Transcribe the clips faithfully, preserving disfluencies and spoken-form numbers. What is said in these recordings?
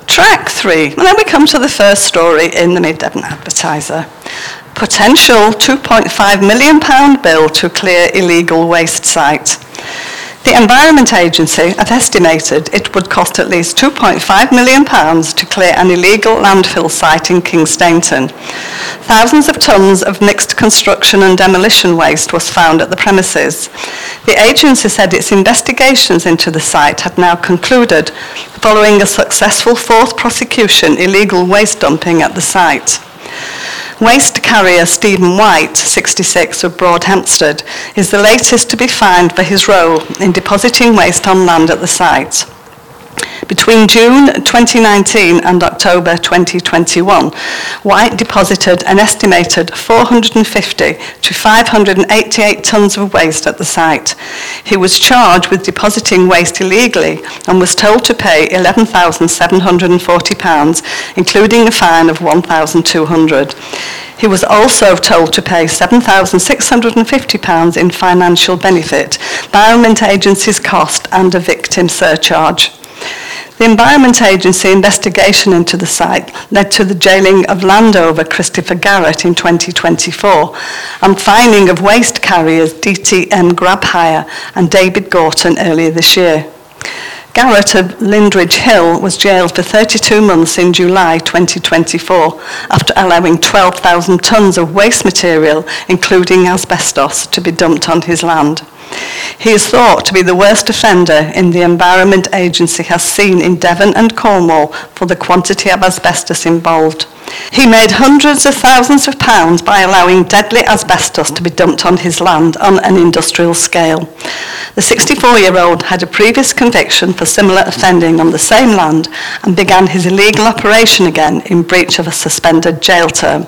Track three, and then we come to the first story in the Mid-Devon Advertiser. Potential two point five million pounds bill to clear illegal waste site. The Environment Agency have estimated it would cost at least two point five million pounds to clear an illegal landfill site in Kingstainton. Thousands of tonnes of mixed construction and demolition waste was found at the premises. The agency said its investigations into the site had now concluded, following a successful fourth prosecution illegal waste dumping at the site. Waste carrier Stephen White, sixty-six, of Broadhampstead, is the latest to be fined for his role in depositing waste on land at the site. Between June twenty nineteen and October twenty twenty-one, White deposited an estimated four hundred fifty to five hundred eighty-eight tonnes of waste at the site. He was charged with depositing waste illegally and was told to pay eleven thousand seven hundred forty pounds, including a fine of one thousand two hundred pounds. He was also told to pay seven thousand six hundred fifty pounds in financial benefit, Environment Agency's cost and a victim surcharge. The Environment Agency investigation into the site led to the jailing of Landover Christopher Garrett in twenty twenty-four and fining of waste carriers D T M Grab Hire and David Gorton earlier this year. Garrett of Lindridge Hill was jailed for thirty-two months in July twenty twenty-four after allowing twelve thousand tonnes of waste material, including asbestos, to be dumped on his land. He is thought to be the worst offender in the Environment Agency has seen in Devon and Cornwall for the quantity of asbestos involved. He made hundreds of thousands of pounds by allowing deadly asbestos to be dumped on his land on an industrial scale. The sixty-four-year-old had a previous conviction for similar offending on the same land and began his illegal operation again in breach of a suspended jail term.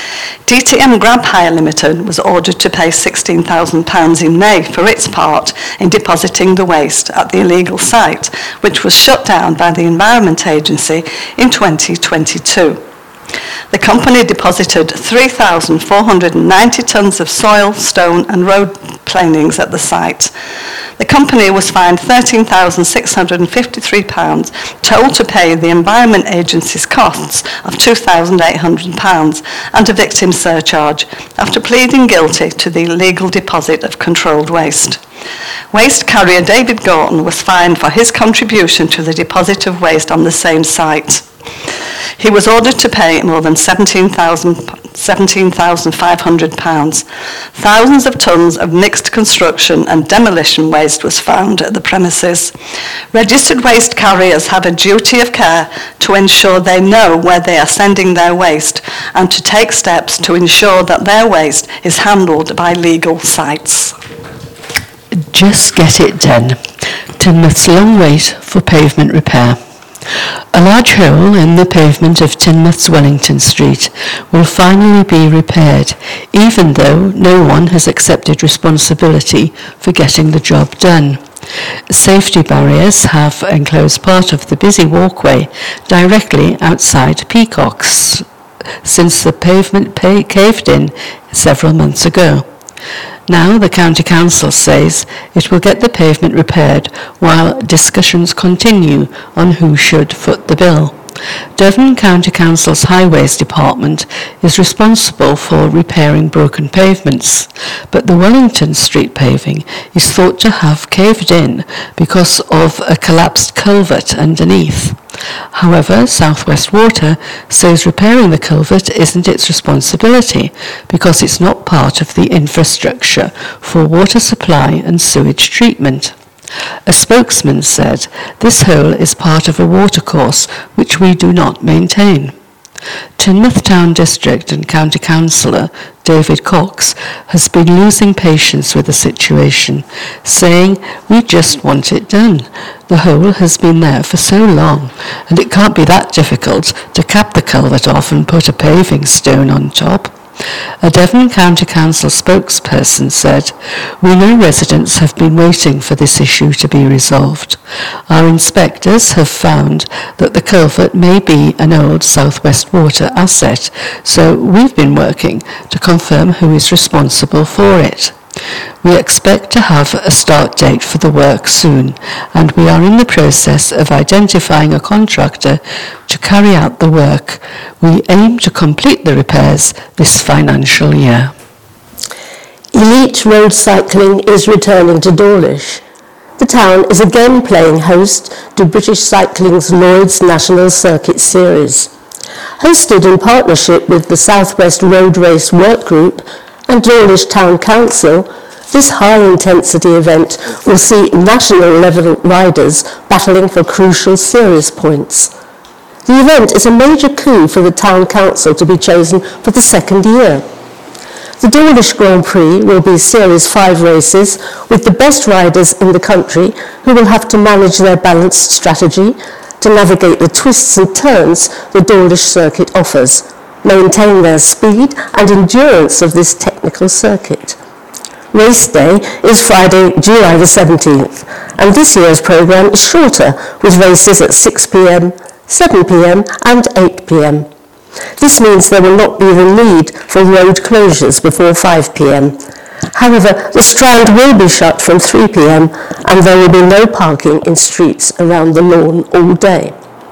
D T M Grab Hire Limited was ordered to pay sixteen thousand pounds in May for its part in depositing the waste at the illegal site, which was shut down by the Environment Agency in twenty twenty-two. The company deposited three thousand four hundred ninety tonnes of soil, stone and road planings at the site. The company was fined thirteen thousand six hundred fifty-three pounds, told to pay the Environment Agency's costs of two thousand eight hundred pounds and a victim surcharge after pleading guilty to the illegal deposit of controlled waste. Waste carrier David Gorton was fined for his contribution to the deposit of waste on the same site. He was ordered to pay more than seventeen thousand five hundred pounds. Thousands of tonnes of mixed construction and demolition waste was found at the premises. Registered waste carriers have a duty of care to ensure they know where they are sending their waste and to take steps to ensure that their waste is handled by legal sites. Just get it done. Teignmouth's long wait for pavement repair. A large hole in the pavement of Teignmouth's Wellington Street will finally be repaired, even though no one has accepted responsibility for getting the job done. Safety barriers have enclosed part of the busy walkway directly outside Peacocks since the pavement pa- caved in several months ago. Now the County Council says it will get the pavement repaired while discussions continue on who should foot the bill. Devon County Council's Highways Department is responsible for repairing broken pavements, but the Wellington Street paving is thought to have caved in because of a collapsed culvert underneath. However, South West Water says repairing the culvert isn't its responsibility because it's not part of the infrastructure for water supply and sewage treatment. A spokesman said, "This hole is part of a watercourse which we do not maintain." Teignmouth Town District and County Councillor David Cox has been losing patience with the situation, saying, "We just want it done. The hole has been there for so long, and it can't be that difficult to cap the culvert off and put a paving stone on top." A Devon County Council spokesperson said, "We know residents have been waiting for this issue to be resolved. Our inspectors have found that the culvert may be an old South West Water asset, so we've been working to confirm who is responsible for it. We expect to have a start date for the work soon, and we are in the process of identifying a contractor to carry out the work. We aim to complete the repairs this financial year. Elite road cycling is returning to Dawlish. The town is again playing host to British Cycling's Lloyd's National Circuit Series. Hosted in partnership with the South West Road Race Work Group and Dawlish Town Council, this high-intensity event will see national-level riders battling for crucial series points. The event is a major coup for the Town Council to be chosen for the second year. The Dawlish Grand Prix will be Series five races with the best riders in the country who will have to manage their balanced strategy to navigate the twists and turns the Dawlish circuit offers, maintain their speed and endurance of this technical circuit. Race day is Friday, July the seventeenth, and this year's programme is shorter, with races at six p m, seven p m and eight p m. This means there will not be the need for road closures before five p m. However, the Strand will be shut from three p m and there will be no parking in streets around the lawn all day.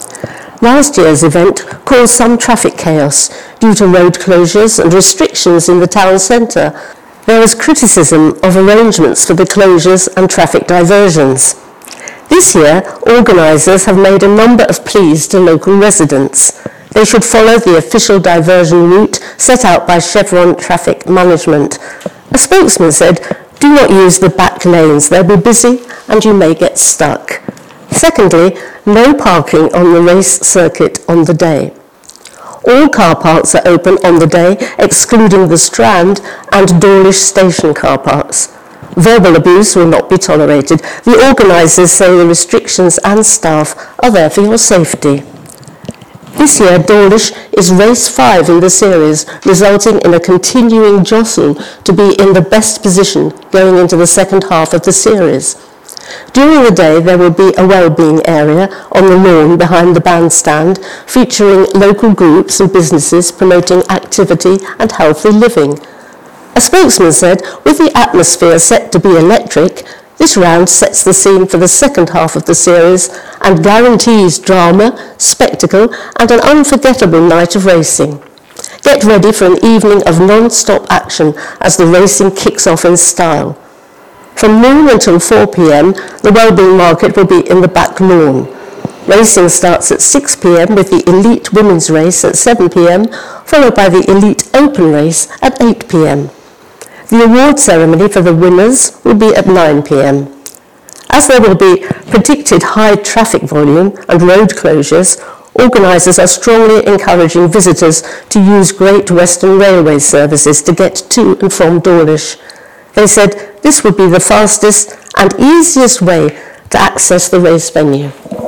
Last year's event caused some traffic chaos due to road closures and restrictions in the town centre. There was criticism of arrangements for the closures and traffic diversions. This year, organisers have made a number of pleas to local residents. They should follow the official diversion route set out by Chevron Traffic Management. A spokesman said, "Do not use the back lanes, they'll be busy and you may get stuck." Secondly, no parking on the race circuit on the day. All car parks are open on the day, excluding the Strand and Dawlish station car parks. Verbal abuse will not be tolerated. The organisers say the restrictions and staff are there for your safety. This year, Dawlish is race five in the series, resulting in a continuing jostle to be in the best position going into the second half of the series. During the day, there will be a wellbeing area on the lawn behind the bandstand, featuring local groups and businesses promoting activity and healthy living. A spokesman said, with the atmosphere set to be electric, this round sets the scene for the second half of the series and guarantees drama, spectacle and an unforgettable night of racing. Get ready for an evening of non-stop action as the racing kicks off in style. From noon until four p m, the Wellbeing Market will be in the back lawn. Racing starts at six p m with the Elite Women's Race at seven p m, followed by the Elite Open Race at eight p m. The award ceremony for the winners will be at nine p m. As there will be predicted high traffic volume and road closures, organisers are strongly encouraging visitors to use Great Western Railway services to get to and from Dawlish. They said this would be the fastest and easiest way to access the race venue.